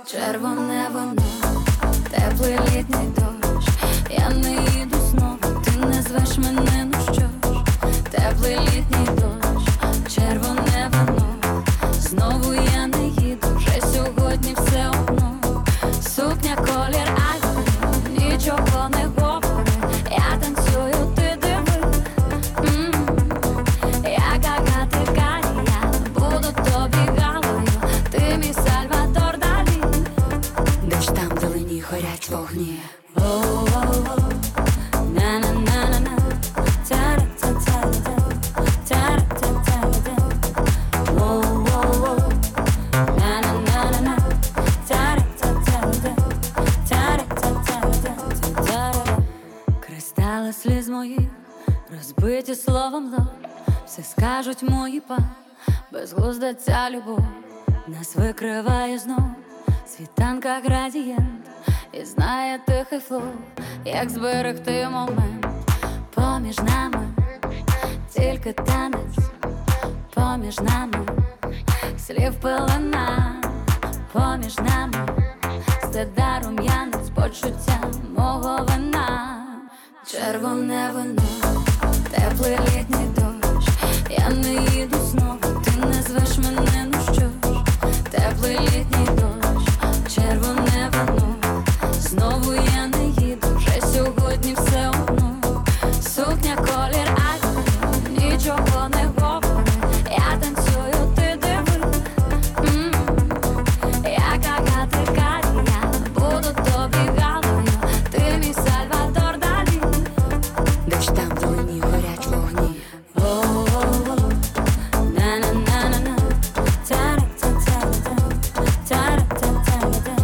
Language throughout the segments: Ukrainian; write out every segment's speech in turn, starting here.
Червоне вино, теплий літній дощ. Я не їду знову, ти не звеш мене, ну що ж. Теплий літній дощ, червоне вино. Знову я не їду, вже сьогодні все одно. Сукня, колір, айфон, нічого не говори. Я танцюю, ти диви. Я гагатика, я буду тобі галою. Ти мій Сальвадор Далі. Десь там вдалині горять вогні. На-на-на-на-на. Та-ра-та-та-та. Та-ра-та-та-та. На-на-на-на-на. Та-ра-та-та-та. Та-ра-та-та-та. Кристали сліз моїх, розбиті словом лоб. Все скажуть мої па, безглузда ця любов. Нас викриває знов, світанка градієнт. І знає тихий флоу, як зберегти момент. Поміж нами тільки танець, поміж нами слів пилина, поміж нами стида рум'янець, почуття мого вина. Червоне вино, теплий літній дощ. Я не їду знову, ти не звеш мене, ну що ж. Теплий літній дощ, червоне вино. Знову я не їду, вже сьогодні все одно. Сукня, колір, айфон, нічого не говори. Я танцюю, ти диви. Я гагатика, я буду тобі галою. Ти мій Сальвадор Далі. Десь там вдалині горять вогні. На-на-на-на-на. Та-ра-та-та-та. Та-ра-та-та-та.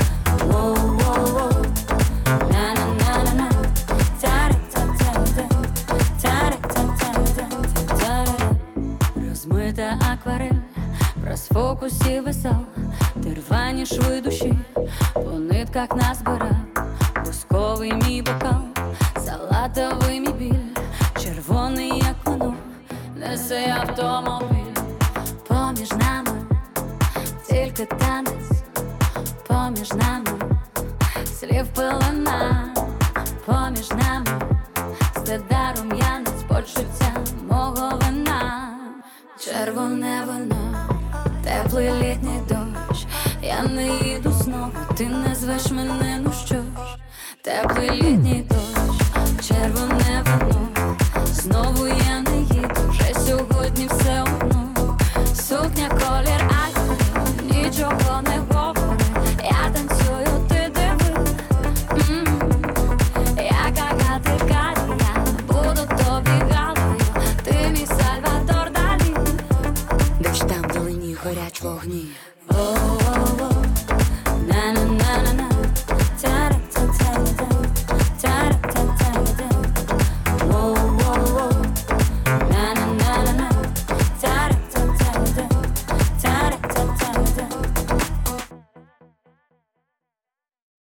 На-на-на-на-на. Та-ра-та-та-та. Та-ра-та-та-та. Розмита акварель, в розфокусі весел. Ти рвані шви душі, по нитках назбирав. Бусковий мій бокал, салатовий мій біль. Червоний, як вино, несе автомобіль. Поміж нами тільки танець, поміж нами слів пилина, поміж нами стида рум'янець, почуття мого вина. Червоне вино, теплий літній дощ. Я не їду знову, ти не звеш мене, ну що ж. Теплий літній дощ, червоне вино. Знову я не їду, вже сьогодні все одно. Сукня, колір, айфон, нічого не говори. Я танцюю, ти диви. Я гагатика, я буду тобі галою. Ти мій Сальвадор Далі. Десь там вдалині горять вогні. На-на-на-на-на.